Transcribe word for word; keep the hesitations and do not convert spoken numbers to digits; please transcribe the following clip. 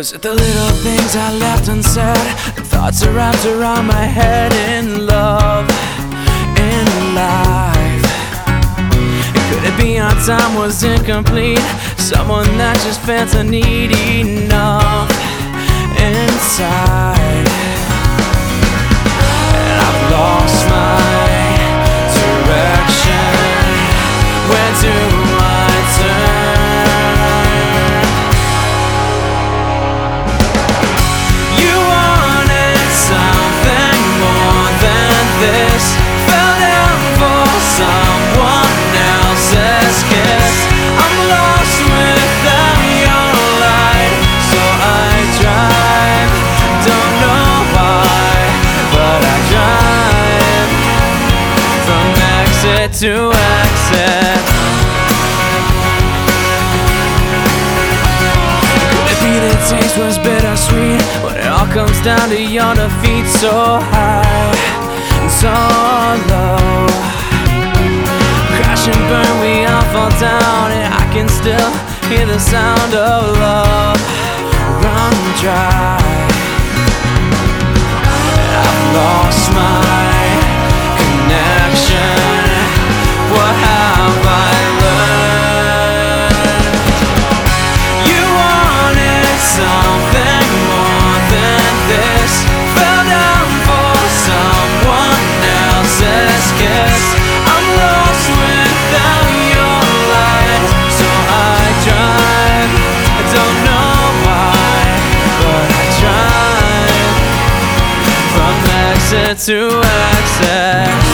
Was it the little things I left unsaid? The thoughts are wrapped around my head in love, in life. Could it be our time was incomplete? Someone that just felt a need enough inside. And I've lost my direction. Where do I turn? You wanted something more than this. Fell down for someone else's kiss. I'm lost without your light, so I drive. Don't know why, but I drive from exit to exit. Could it be the taste was bittersweet when it all comes down to your defeat? So high and so low, crash and burn, we all fall down, and I can still hear the sound of love run dry. And I've lost my connection. What have I learned? You wanted something more than this. Fell down for someone else's kiss. I'm lost without your light, so I drive. I don't know why, but I drive from exit to exit.